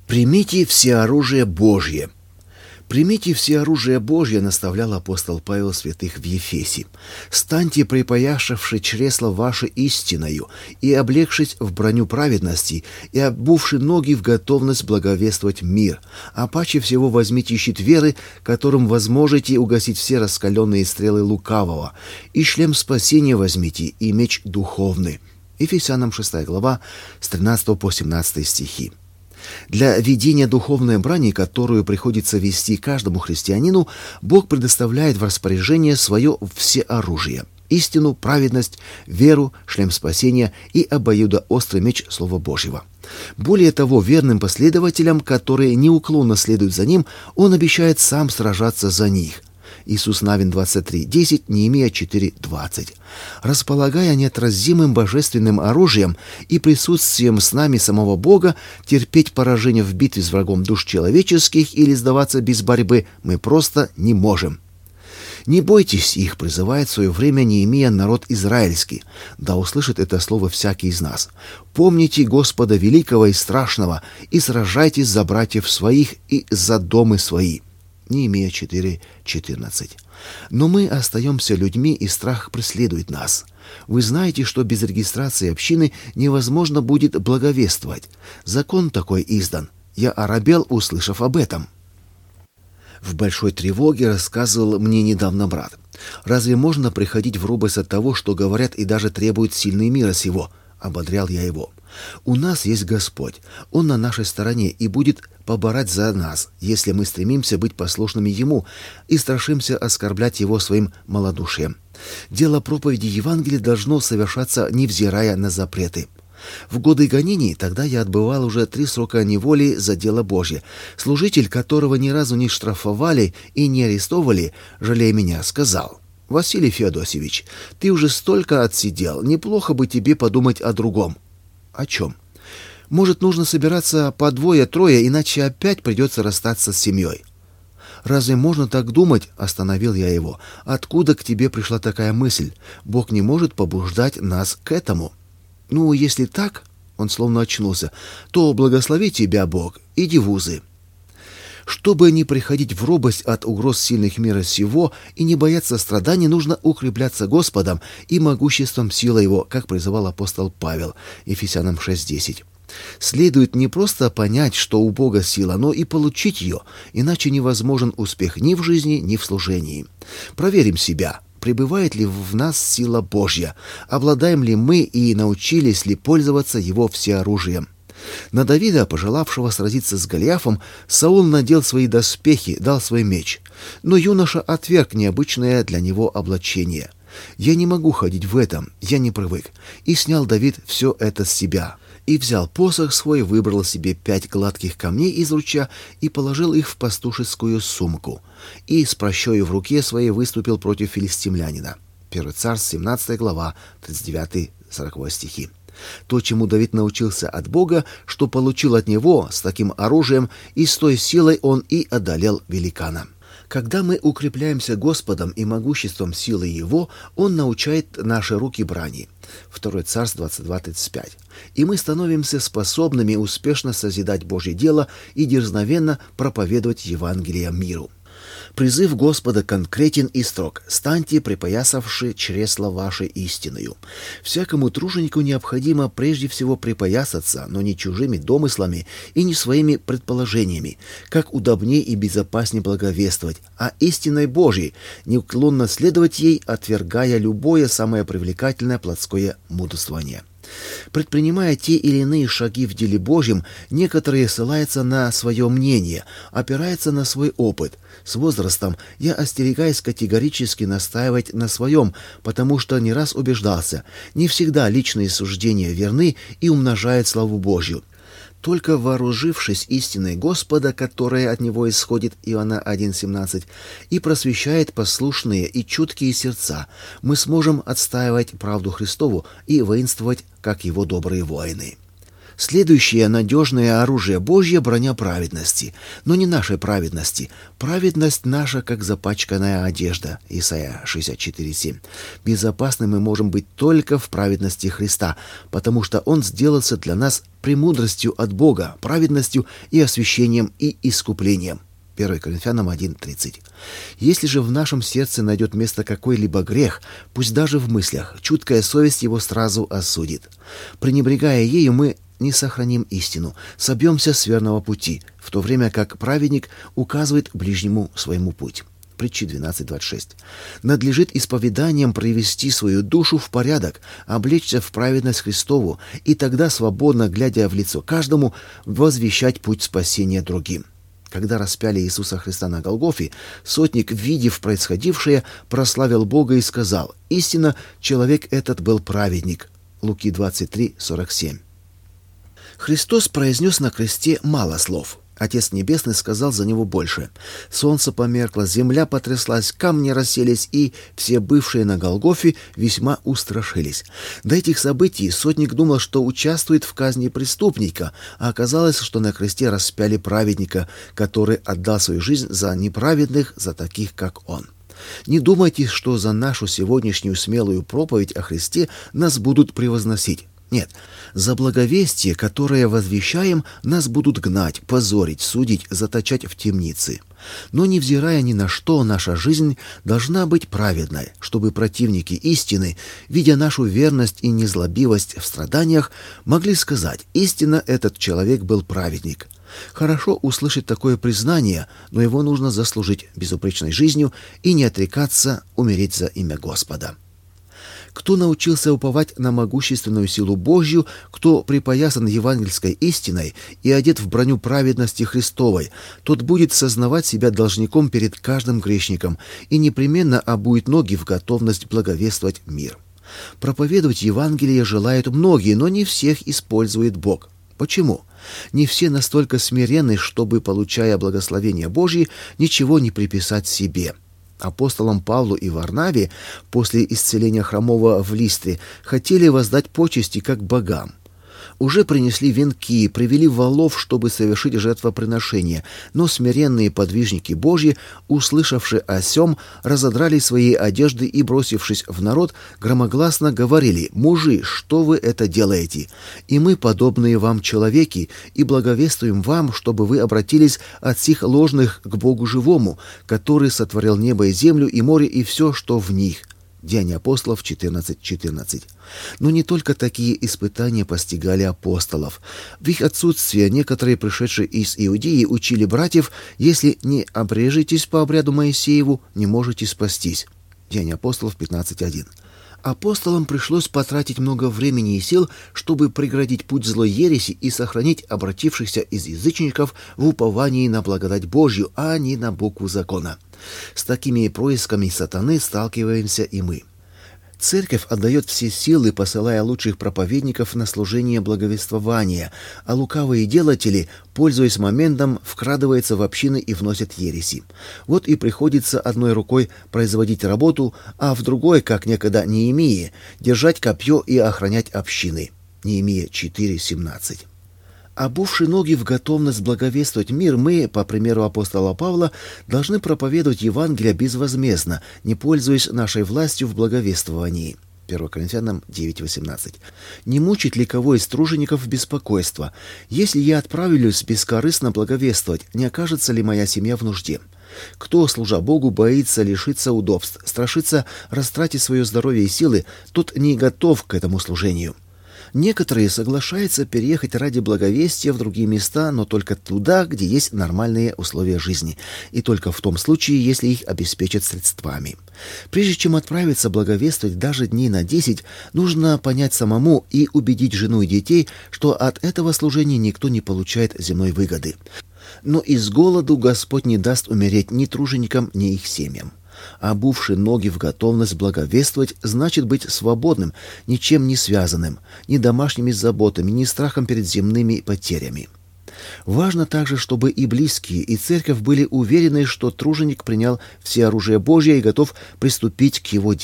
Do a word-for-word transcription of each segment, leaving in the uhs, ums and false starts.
Примите всеоружие Божье. «Примите всеоружие Божье», — наставлял апостол Павел святых в Ефесе. «Станьте, припояшавши чресла ваши истиною, и облегшись в броню праведности, и обувши ноги в готовность благовествовать мир. А паче всего возьмите щит веры, которым возможете угасить все раскаленные стрелы лукавого, и шлем спасения возьмите, и меч духовный». Ефесянам шестая глава, с тринадцатого по семнадцатый стихи. Для ведения духовной брани, которую приходится вести каждому христианину, Бог предоставляет в распоряжение свое всеоружие: истину, праведность, веру, шлем спасения и обоюдоострый меч Слова Божьего. Более того, верным последователям, которые неуклонно следуют за Ним, Он обещает сам сражаться за них. Иисус Навин двадцать три десять, Неемия четыре двадцать. Располагая неотразимым божественным оружием и присутствием с нами самого Бога, терпеть поражение в битве с врагом душ человеческих или сдаваться без борьбы мы просто не можем. «Не бойтесь их», — призывает в свое время Неемия народ израильский. Да услышит это слово всякий из нас. «Помните Господа великого и страшного, и сражайтесь за братьев своих и за домы свои». Неемия четыре четырнадцать. Но мы остаемся людьми, и страх преследует нас. Вы знаете, что без регистрации общины невозможно будет благовествовать. Закон такой издан. Я оробел, услышав об этом. В большой тревоге рассказывал мне недавно брат. Разве можно приходить в робость от того, что говорят и даже требуют сильные мира сего? Ободрял я его. У нас есть Господь. Он на нашей стороне и будет поборать за нас, если мы стремимся быть послушными Ему и страшимся оскорблять Его своим малодушием. Дело проповеди Евангелия должно совершаться, невзирая на запреты. В годы гонений тогда я отбывал уже три срока неволи за дело Божье. Служитель, которого ни разу не штрафовали и не арестовали, жалея меня, сказал: «Василий Феодосевич, ты уже столько отсидел, неплохо бы тебе подумать о другом». «О чем?» «Может, нужно собираться по двое-трое, иначе опять придется расстаться с семьей». «Разве можно так думать?» — остановил я его. «Откуда к тебе пришла такая мысль? Бог не может побуждать нас к этому». «Ну, если так...» — он словно очнулся. «То благослови тебя Бог, иди в вузы». Чтобы не приходить в робость от угроз сильных мира сего и не бояться страданий, нужно укрепляться Господом и могуществом силы Его, как призывал апостол Павел, Ефесянам шесть десять. Следует не просто понять, что у Бога сила, но и получить ее, иначе невозможен успех ни в жизни, ни в служении. Проверим себя. Пребывает ли в нас сила Божья? Обладаем ли мы и научились ли пользоваться Его всеоружием? На Давида, пожелавшего сразиться с Голиафом, Саул надел свои доспехи, дал свой меч. Но юноша отверг необычное для него облачение. «Я не могу ходить в этом, я не привык». И снял Давид все это с себя. И взял посох свой, выбрал себе пять гладких камней из ручья и положил их в пастушескую сумку. И с прощою в руке своей выступил против филистимлянина. Первый Царств, семнадцатая глава, тридцать девятый сороковой стихи. То, чему Давид научился от Бога, что получил от Него, с таким оружием и с той силой он и одолел великана. Когда мы укрепляемся Господом и могуществом силы Его, Он научает наши руки брани. Второй Царств двадцать два тридцать пять. И мы становимся способными успешно созидать Божье дело и дерзновенно проповедовать Евангелие миру. Призыв Господа конкретен и строг: «Станьте, припоясавши чресла ваши истиною». Всякому труженику необходимо прежде всего припоясаться, но не чужими домыслами и не своими предположениями, как удобнее и безопаснее благовествовать, а истиной Божьей, неуклонно следовать ей, отвергая любое самое привлекательное плотское мудрствование. Предпринимая те или иные шаги в деле Божьем, некоторые ссылаются на свое мнение, опираются на свой опыт. С возрастом я остерегаюсь категорически настаивать на своем, потому что не раз убеждался, не всегда личные суждения верны и умножают славу Божью. Только вооружившись истиной Господа, которая от Него исходит, Иоанна один семнадцать, и просвещает послушные и чуткие сердца, мы сможем отстаивать правду Христову и воинствовать, как Его добрые воины. Следующее надежное оружие Божье — броня праведности, но не нашей праведности. Праведность наша, как запачканная одежда. Исайя шестьдесят четыре семь. Безопасны мы можем быть только в праведности Христа, потому что Он сделался для нас премудростью от Бога, праведностью и освящением и искуплением. первое Коринфянам один тридцать. Если же в нашем сердце найдет место какой-либо грех, пусть даже в мыслях, чуткая совесть его сразу осудит. Пренебрегая ею, мы не сохраним истину, собьемся с верного пути, в то время как праведник указывает ближнему своему путь. Притчи двенадцать двадцать шесть. Надлежит исповеданием привести свою душу в порядок, облечься в праведность Христову, и тогда, свободно глядя в лицо каждому, возвещать путь спасения другим. Когда распяли Иисуса Христа на Голгофе, сотник, видев происходившее, прославил Бога и сказал: «Истинно, человек этот был праведник». Луки двадцать три сорок семь. Христос произнес на кресте мало слов. Отец Небесный сказал за него больше. Солнце померкло, земля потряслась, камни расселись, и все бывшие на Голгофе весьма устрашились. До этих событий сотник думал, что участвует в казни преступника, а оказалось, что на кресте распяли праведника, который отдал свою жизнь за неправедных, за таких, как он. Не думайте, что за нашу сегодняшнюю смелую проповедь о Христе нас будут превозносить. Нет, за благовестие, которое возвещаем, нас будут гнать, позорить, судить, заточать в темницы. Но, невзирая ни на что, наша жизнь должна быть праведной, чтобы противники истины, видя нашу верность и незлобивость в страданиях, могли сказать: «Истинно, этот человек был праведник». Хорошо услышать такое признание, но его нужно заслужить безупречной жизнью и не отрекаться умереть за имя Господа. Кто научился уповать на могущественную силу Божью, кто припоясан евангельской истиной и одет в броню праведности Христовой, тот будет сознавать себя должником перед каждым грешником и непременно обует ноги в готовность благовествовать мир. Проповедовать Евангелие желают многие, но не всех использует Бог. Почему? Не все настолько смиренны, чтобы, получая благословение Божье, ничего не приписать себе. Апостолам Павлу и Варнаве после исцеления хромого в Листре хотели воздать почести как богам. Уже принесли венки, привели волов, чтобы совершить жертвоприношение, но смиренные подвижники Божьи, услышавши о сем, разодрали свои одежды и, бросившись в народ, громогласно говорили: «Мужи, что вы это делаете? И мы, подобные вам человеки, и благовествуем вам, чтобы вы обратились от сих ложных к Богу живому, который сотворил небо и землю, и море, и все, что в них». Деяния апостолов четырнадцать четырнадцать. Но не только такие испытания постигали апостолов. В их отсутствие некоторые, пришедшие из Иудеи, учили братьев: «Если не обрежетесь по обряду Моисееву, не можете спастись». Деяния апостолов пятнадцать один. Апостолам пришлось потратить много времени и сил, чтобы преградить путь злой ереси и сохранить обратившихся из язычников в уповании на благодать Божью, а не на букву закона. С такими происками сатаны сталкиваемся и мы. Церковь отдает все силы, посылая лучших проповедников на служение благовествования, а лукавые делатели, пользуясь моментом, вкрадываются в общины и вносят ереси. Вот и приходится одной рукой производить работу, а в другой, как некогда Неемии, держать копье и охранять общины. Неемия четыре семнадцать. Обувши ноги в готовность благовествовать мир, мы, по примеру апостола Павла, должны проповедовать Евангелие безвозмездно, не пользуясь нашей властью в благовествовании. первое Коринфянам девять восемнадцать. Не мучить ли кого из тружеников беспокойство? Если я отправлюсь бескорыстно благовествовать, не окажется ли моя семья в нужде? Кто, служа Богу, боится лишиться удобств, страшится растратить свое здоровье и силы, тот не готов к этому служению. Некоторые соглашаются переехать ради благовестия в другие места, но только туда, где есть нормальные условия жизни, и только в том случае, если их обеспечат средствами. Прежде чем отправиться благовествовать даже дней на десять, нужно понять самому и убедить жену и детей, что от этого служения никто не получает земной выгоды. Но из голоду Господь не даст умереть ни труженикам, ни их семьям. Обувши ноги в готовность благовествовать, значит быть свободным, ничем не связанным, ни домашними заботами, ни страхом перед земными потерями. Важно также, чтобы и близкие, и церковь были уверены, что труженик принял все оружие Божье и готов приступить к его делу.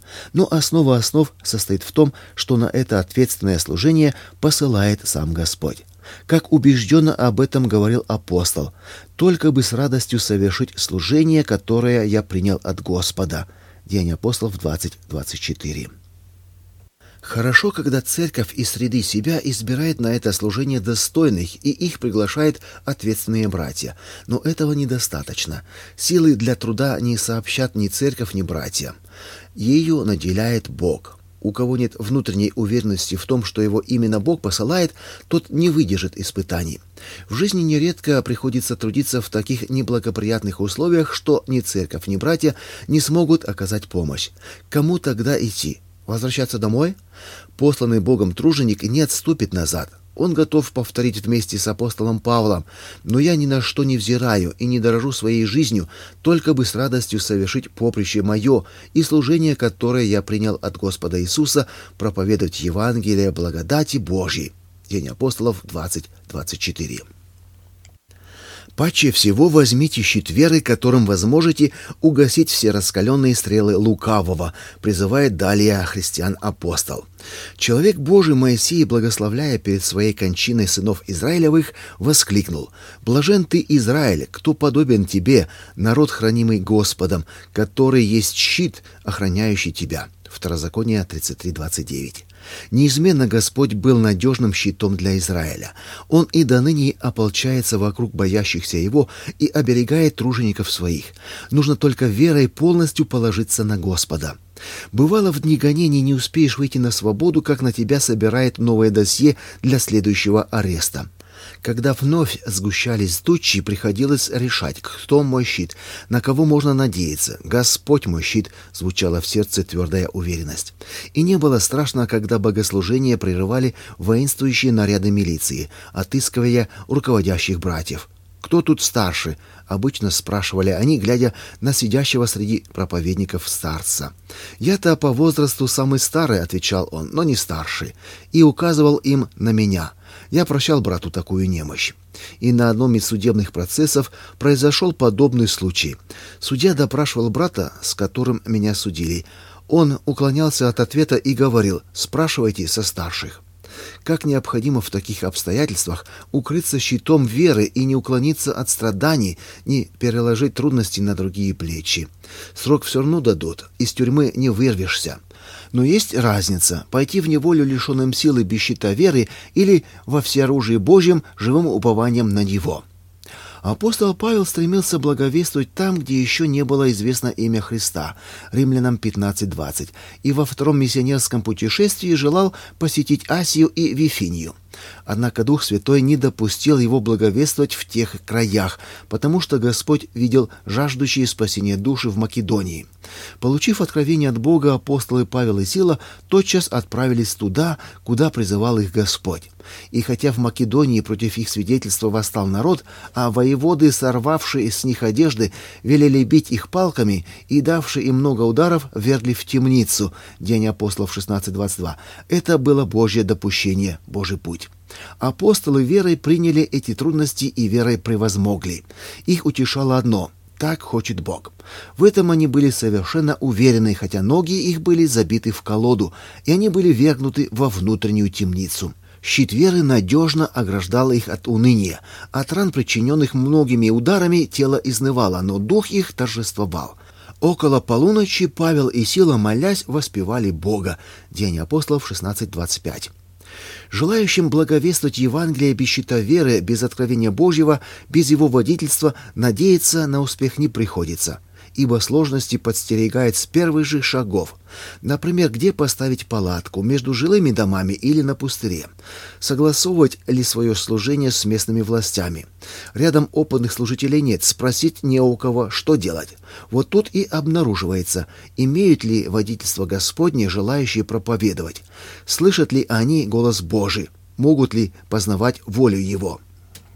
Но основа основ состоит в том, что на это ответственное служение посылает сам Господь. Как убежденно об этом говорил апостол: «Только бы с радостью совершить служение, которое я принял от Господа». Деяния апостолов двадцать двадцать четыре. Хорошо, когда церковь из среды себя избирает на это служение достойных и их приглашает ответственные братья. Но этого недостаточно. Силы для труда не сообщат ни церковь, ни братья. Ею наделяет Бог. У кого нет внутренней уверенности в том, что его именно Бог посылает, тот не выдержит испытаний. В жизни нередко приходится трудиться в таких неблагоприятных условиях, что ни церковь, ни братья не смогут оказать помощь. Кому тогда идти? Возвращаться домой? Посланный Богом труженик не отступит назад. Он готов повторить вместе с апостолом Павлом: «Но я ни на что не взираю и не дорожу своей жизнью, только бы с радостью совершить поприще мое и служение, которое я принял от Господа Иисуса, проповедовать Евангелие благодати Божьей». Деяния апостолов двадцать двадцать четыре. Паче всего возьмите щит веры, которым вы сможете угасить все раскаленные стрелы лукавого, призывает далее христиан апостол. Человек Божий Моисей, благословляя перед своей кончиной сынов Израилевых, воскликнул: «Блажен ты, Израиль, кто подобен тебе, народ, хранимый Господом, который есть щит, охраняющий тебя». Второзаконие тридцать три двадцать девять. Неизменно Господь был надежным щитом для Израиля. Он и до ныне ополчается вокруг боящихся Его и оберегает тружеников своих. Нужно только верой полностью положиться на Господа. Бывало, в дни гонений не успеешь выйти на свободу, как на тебя собирает новое досье для следующего ареста. Когда вновь сгущались тучи, приходилось решать, кто мой щит, на кого можно надеяться. «Господь мой щит», звучала в сердце твердая уверенность. И не было страшно, когда богослужения прерывали воинствующие наряды милиции, отыскивая руководящих братьев. «Кто тут старше?» — обычно спрашивали они, глядя на сидящего среди проповедников старца. «Я-то по возрасту самый старый», — отвечал он, — «но не старший», и указывал им на меня. Я прощал брату такую немощь. И на одном из судебных процессов произошел подобный случай. Судья допрашивал брата, с которым меня судили. Он уклонялся от ответа и говорил: «Спрашивайте со старших». Как необходимо в таких обстоятельствах укрыться щитом веры и не уклониться от страданий, не переложить трудности на другие плечи. Срок все равно дадут, из тюрьмы не вырвешься. Но есть разница — пойти в неволю лишенным силы без щита веры или во всеоружии Божьем живым упованием на Него. Апостол Павел стремился благовествовать там, где еще не было известно имя Христа, Римлянам пятнадцать двадцать, и во втором миссионерском путешествии желал посетить Асию и Вифинию. Однако Дух Святой не допустил его благовествовать в тех краях, потому что Господь видел жаждущие спасения души в Македонии. Получив откровение от Бога, апостолы Павел и Сила тотчас отправились туда, куда призывал их Господь. И хотя в Македонии против их свидетельства восстал народ, а воеводы, сорвавшие с них одежды, велели бить их палками и, давшие им много ударов, вергли в темницу. Деяния апостолов шестнадцать двадцать два. Это было Божье допущение, Божий путь. Апостолы верой приняли эти трудности и верой превозмогли. Их утешало одно — так хочет Бог. В этом они были совершенно уверены, хотя ноги их были забиты в колоду, и они были вергнуты во внутреннюю темницу. Щит веры надежно ограждал их от уныния. От ран, причиненных многими ударами, тело изнывало, но дух их торжествовал. Около полуночи Павел и Сила, молясь, воспевали Бога. Деяния апостолов шестнадцать двадцать пять. Желающим благовествовать Евангелие без щита веры, без откровения Божьего, без его водительства, надеяться на успех не приходится, ибо сложности подстерегает с первых же шагов. Например, где поставить палатку, между жилыми домами или на пустыре? Согласовывать ли свое служение с местными властями? Рядом опытных служителей нет, спросить не у кого, что делать. Вот тут и обнаруживается, имеют ли водительство Господне желающие проповедовать, слышат ли они голос Божий, могут ли познавать волю Его.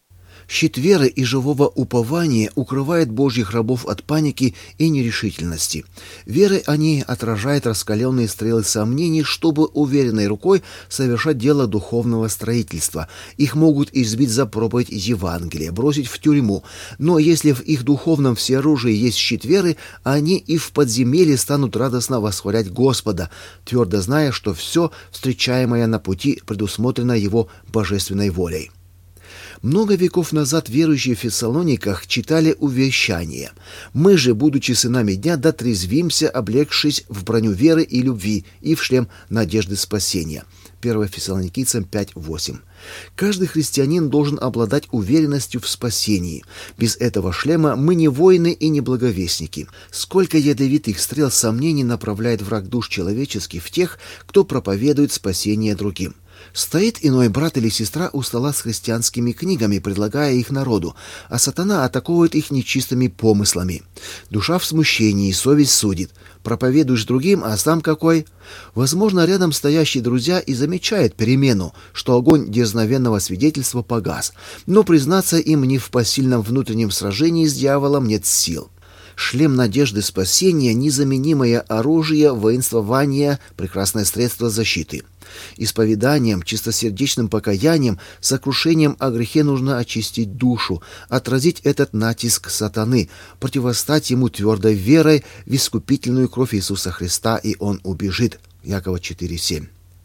Щит веры и живого упования укрывает Божьих рабов от паники и нерешительности. Верой они отражают раскаленные стрелы сомнений, чтобы уверенной рукой совершать дело духовного строительства. Их могут избить за проповедь Евангелия, бросить в тюрьму. Но если в их духовном всеоружии есть щит веры, они и в подземелье станут радостно восхвалять Господа, твердо зная, что все, встречаемое на пути, предусмотрено Его божественной волей. Много веков назад верующие в Фессалониках читали увещание: «Мы же, будучи сынами дня, дотрезвимся, облегшись в броню веры и любви и в шлем надежды спасения». первое Фессалоникийцам пять восемь. Каждый христианин должен обладать уверенностью в спасении. Без этого шлема мы не воины и не благовестники. Сколько ядовитых стрел сомнений направляет враг душ человеческих в тех, кто проповедует спасение другим. Стоит иной брат или сестра у стола с христианскими книгами, предлагая их народу, а сатана атакует их нечистыми помыслами. Душа в смущении, совесть судит. Проповедуешь другим, а сам какой? Возможно, рядом стоящие друзья и замечают перемену, что огонь дерзновенного свидетельства погас, но признаться им ни в посильном внутреннем сражении с дьяволом нет сил. Шлем надежды спасения – незаменимое оружие воинствования, прекрасное средство защиты. Исповеданием, чистосердечным покаянием, сокрушением о грехе нужно очистить душу, отразить этот натиск сатаны, противостать ему твердой верой в искупительную кровь Иисуса Христа, и он убежит. Якова четыре семь.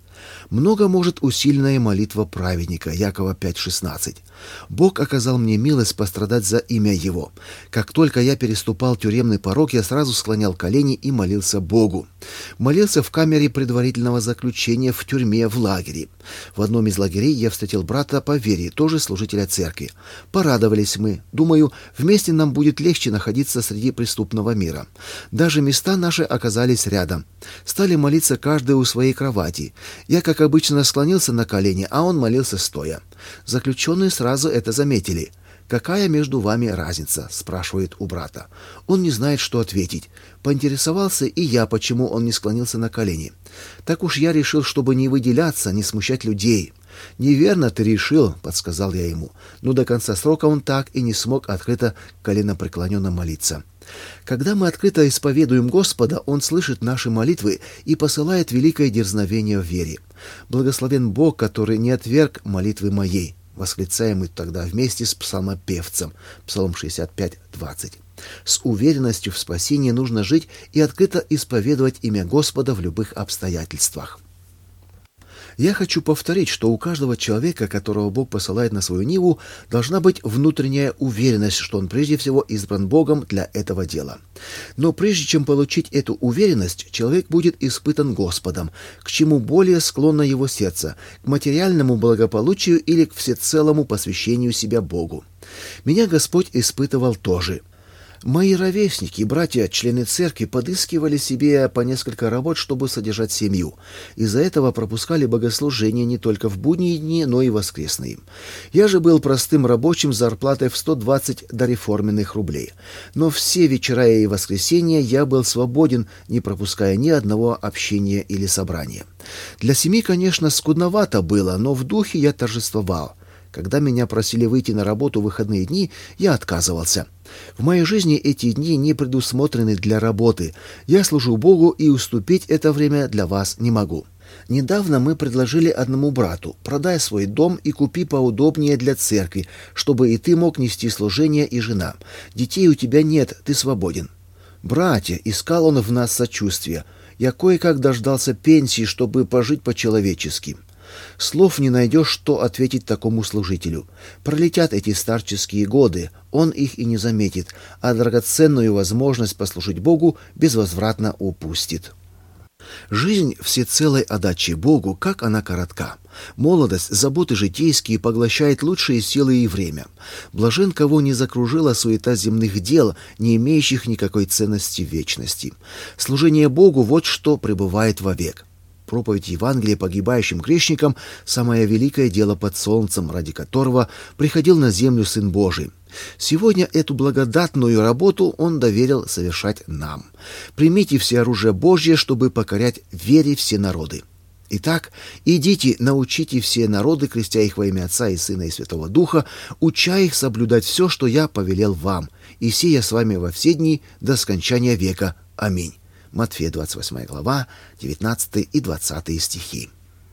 Много может усиленная молитва праведника. Якова пять шестнадцать. Бог оказал мне милость пострадать за имя Его. Как только я переступал тюремный порог, я сразу склонял колени и молился Богу. Молился в камере предварительного заключения, в тюрьме, в лагере. В одном из лагерей я встретил брата по вере, тоже служителя церкви. Порадовались мы. Думаю, вместе нам будет легче находиться среди преступного мира. Даже места наши оказались рядом. Стали молиться каждый у своей кровати. Я, как обычно, склонился на колени, а он молился стоя. Заключенные сразу это заметили. «Какая между вами разница?» – спрашивает у брата. Он не знает, что ответить. Поинтересовался и я, почему он не склонился на колени. Так уж я решил, чтобы не выделяться, не смущать людей. «Неверно ты решил», – подсказал я ему. Но до конца срока он так и не смог открыто коленопреклоненно молиться. Когда мы открыто исповедуем Господа, Он слышит наши молитвы и посылает великое дерзновение в вере. «Благословен Бог, который не отверг молитвы моей», восклицаем мы тогда вместе с псалмопевцем. Псалом шестьдесят пять двадцать. С уверенностью в спасении нужно жить и открыто исповедовать имя Господа в любых обстоятельствах. Я хочу повторить, что у каждого человека, которого Бог посылает на свою ниву, должна быть внутренняя уверенность, что он прежде всего избран Богом для этого дела. Но прежде чем получить эту уверенность, человек будет испытан Господом, к чему более склонно его сердце, к материальному благополучию или к всецелому посвящению себя Богу. Меня Господь испытывал тоже. Мои ровесники, братья, члены церкви, подыскивали себе по несколько работ, чтобы содержать семью. Из-за этого пропускали богослужения не только в будние дни, но и воскресные. Я же был простым рабочим с зарплатой в сто двадцать дореформенных рублей. Но все вечера и воскресенья я был свободен, не пропуская ни одного общения или собрания. Для семьи, конечно, скудновато было, но в духе я торжествовал. Когда меня просили выйти на работу в выходные дни, я отказывался. В моей жизни эти дни не предусмотрены для работы. Я служу Богу, и уступить это время для вас не могу. Недавно мы предложили одному брату: продай свой дом и купи поудобнее для церкви, чтобы и ты мог нести служение, и жена. Детей у тебя нет, ты свободен. Братья, искал он в нас сочувствия. Я кое-как дождался пенсии, чтобы пожить по-человечески. Слов не найдешь, что ответить такому служителю. Пролетят эти старческие годы, он их и не заметит, а драгоценную возможность послужить Богу безвозвратно упустит. Жизнь всецелой отдачи Богу, как она коротка. Молодость, заботы житейские поглощает лучшие силы и время. Блажен, кого не закружила суета земных дел, не имеющих никакой ценности в вечности. Служение Богу – вот что пребывает вовек. Проповедь Евангелия погибающим грешникам – самое великое дело под солнцем, ради которого приходил на землю Сын Божий. Сегодня эту благодатную работу Он доверил совершать нам. Примите все оружие Божье, чтобы покорять вере все народы. Итак, идите, научите все народы, крестя их во имя Отца и Сына и Святого Духа, уча их соблюдать все, что я повелел вам, и сия с вами во все дни до скончания века. Аминь. Матфея двадцать восьмая глава, девятнадцатый и двадцатый стихи.